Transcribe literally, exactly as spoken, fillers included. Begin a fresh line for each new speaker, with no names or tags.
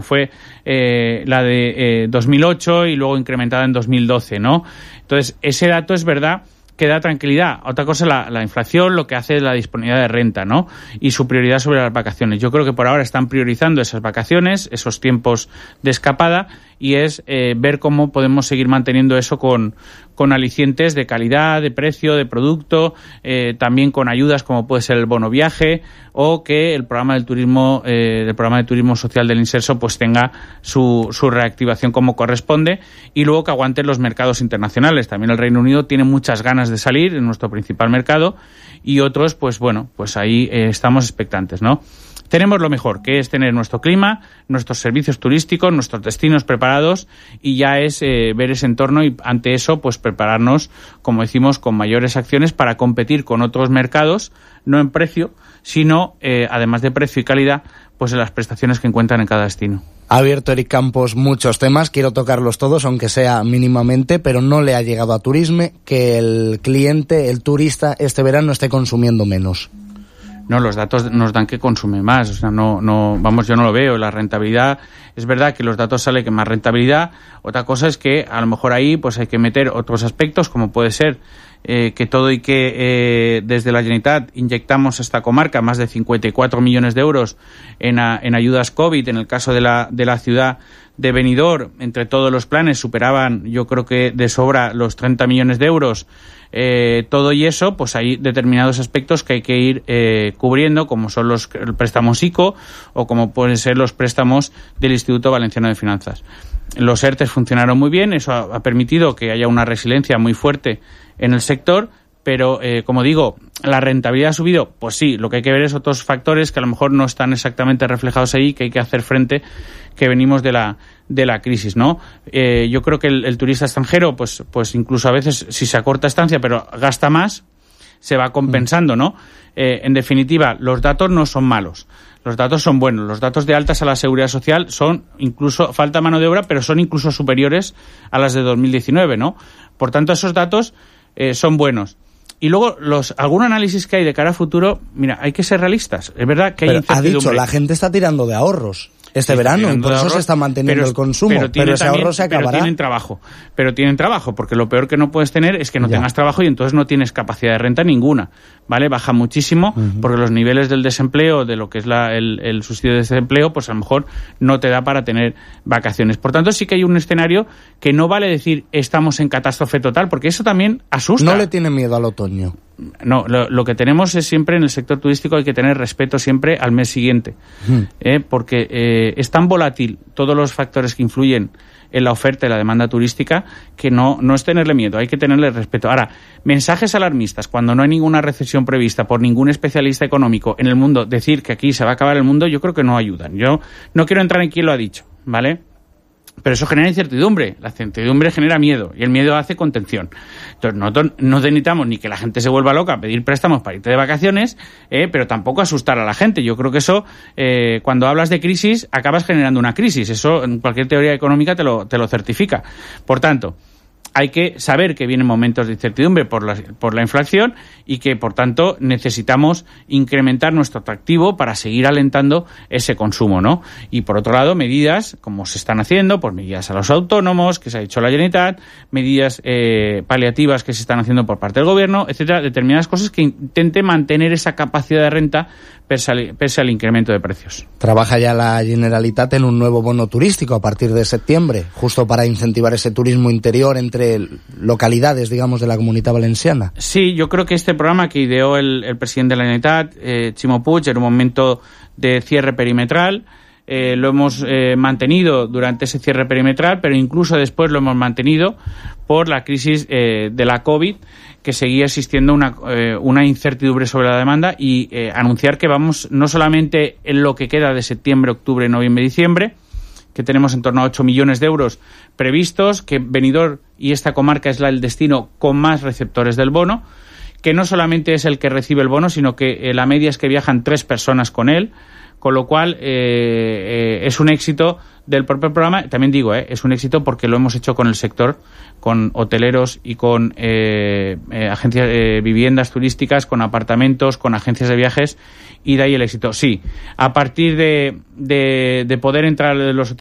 fue eh, la de eh, dos mil ocho y luego incrementada en dos mil doce, ¿no? Entonces, ese dato es verdad que da tranquilidad. Otra cosa es la, la inflación, lo que hace es la disponibilidad de renta, ¿no? Y su prioridad sobre las vacaciones. Yo creo que por ahora están priorizando esas vacaciones, esos tiempos de escapada, y es eh, ver cómo podemos seguir manteniendo eso con, con alicientes de calidad, de precio, de producto, eh, también con ayudas como puede ser el bono viaje, o que el programa del turismo, eh, el programa de turismo social del Inserso pues tenga su, su reactivación como corresponde, y luego que aguanten los mercados internacionales. También el Reino Unido tiene muchas ganas de salir, en nuestro principal mercado, y otros, pues bueno, pues ahí eh, estamos expectantes, ¿no? Tenemos lo mejor, que es tener nuestro clima, nuestros servicios turísticos, nuestros destinos preparados, y ya es eh, ver ese entorno y ante eso pues prepararnos, como decimos, con mayores acciones para competir con otros mercados, no en precio, sino eh, además de precio y calidad, pues en las prestaciones que encuentran en cada destino.
Ha abierto Eric Campos muchos temas, quiero tocarlos todos, aunque sea mínimamente, pero no le ha llegado a Turisme que el cliente, el turista, este verano esté consumiendo menos.
No, los datos nos dan que consume más, o sea, no, no, vamos, yo no lo veo. La rentabilidad, es verdad que los datos salen que más rentabilidad. Otra cosa es que a lo mejor ahí pues hay que meter otros aspectos, como puede ser eh, que todo y que eh, desde la Generalitat inyectamos a esta comarca más de cincuenta y cuatro millones de euros en, a, en ayudas COVID, en el caso de la, de la ciudad de Benidorm, entre todos los planes superaban, yo creo que de sobra, los treinta millones de euros. Eh, todo y eso, pues hay determinados aspectos que hay que ir eh, cubriendo, como son los el préstamo ICO o como pueden ser los préstamos del Instituto Valenciano de Finanzas. Los ERTE funcionaron muy bien, eso ha, ha permitido que haya una resiliencia muy fuerte en el sector, pero eh, como digo, ¿la rentabilidad ha subido? Pues sí, lo que hay que ver es otros factores que a lo mejor no están exactamente reflejados ahí, que hay que hacer frente, que venimos de la de la crisis, ¿no? Eh, yo creo que el, el turista extranjero, pues, pues incluso a veces, si se acorta estancia, pero gasta más, se va compensando, ¿no? Eh, en definitiva, los datos no son malos. Los datos son buenos. Los datos de altas a la Seguridad Social son incluso, falta mano de obra, pero son incluso superiores a las de dos mil diecinueve, ¿no? Por tanto, esos datos eh, son buenos. Y luego, los algún análisis que hay de cara a futuro, mira, hay que ser realistas. Es verdad que hay
pero
incertidumbre.
Ha dicho, la gente está tirando de ahorros este
sí,
verano y por eso
ahorros,
se está manteniendo
pero,
el consumo,
pero,
pero ese
también,
ahorro se acabará.
Pero tienen trabajo, pero tienen trabajo, porque lo peor que no puedes tener es que no ya. tengas trabajo y entonces no tienes capacidad de renta ninguna, ¿vale? Baja muchísimo, uh-huh. porque los niveles del desempleo, de lo que es la, el, el subsidio de desempleo, pues a lo mejor no te da para tener vacaciones. Por tanto, sí que hay un escenario que no vale decir estamos en catástrofe total, porque eso también asusta.
No le tiene miedo al otoño.
No, lo, lo que tenemos es siempre en el sector turístico hay que tener respeto siempre al mes siguiente, mm. ¿eh? porque eh, es tan volátil todos los factores que influyen en la oferta y la demanda turística que no, no es tenerle miedo, hay que tenerle respeto. Ahora, mensajes alarmistas cuando no hay ninguna recesión prevista por ningún especialista económico en el mundo, decir que aquí se va a acabar el mundo, yo creo que no ayudan. Yo no quiero entrar en quién lo ha dicho, ¿vale? Pero eso genera incertidumbre, la incertidumbre genera miedo y el miedo hace contención. Entonces nosotros no necesitamos ni que la gente se vuelva loca a pedir préstamos para irte de vacaciones, eh, pero tampoco asustar a la gente. Yo creo que eso, eh, cuando hablas de crisis, acabas generando una crisis. Eso en cualquier teoría económica te lo, te lo certifica. Por tanto, hay que saber que vienen momentos de incertidumbre por la, por la inflación y que, por tanto, necesitamos incrementar nuestro atractivo para seguir alentando ese consumo, ¿no? Y, por otro lado, medidas, como se están haciendo, por medidas a los autónomos, que se ha hecho la Generalitat, medidas eh, paliativas que se están haciendo por parte del Gobierno, etcétera, determinadas cosas que intenten mantener esa capacidad de renta pese al, pese al incremento de precios.
Trabaja ya la Generalitat en un nuevo bono turístico a partir de septiembre, justo para incentivar ese turismo interior entre localidades, digamos, de la Comunitat Valenciana.
Sí, yo creo que este programa que ideó el, el presidente de la Generalitat, eh, Ximo Puig, en un momento de cierre perimetral, eh, lo hemos eh, mantenido durante ese cierre perimetral, pero incluso después lo hemos mantenido por la crisis eh, de la COVID, que seguía existiendo una, eh, una incertidumbre sobre la demanda y eh, anunciar que vamos no solamente en lo que queda de septiembre, octubre, noviembre, diciembre, que tenemos en torno a ocho millones de euros previstos, que Benidorm y esta comarca es la, el destino con más receptores del bono, que no solamente es el que recibe el bono, sino que eh, la media es que viajan tres personas con él, con lo cual eh, eh, es un éxito del propio programa. También digo, eh, es un éxito porque lo hemos hecho con el sector, con hoteleros y con eh, eh, agencias de eh, viviendas turísticas, con apartamentos, con agencias de viajes, y de ahí el éxito. Sí, a partir de, de, de poder entrar los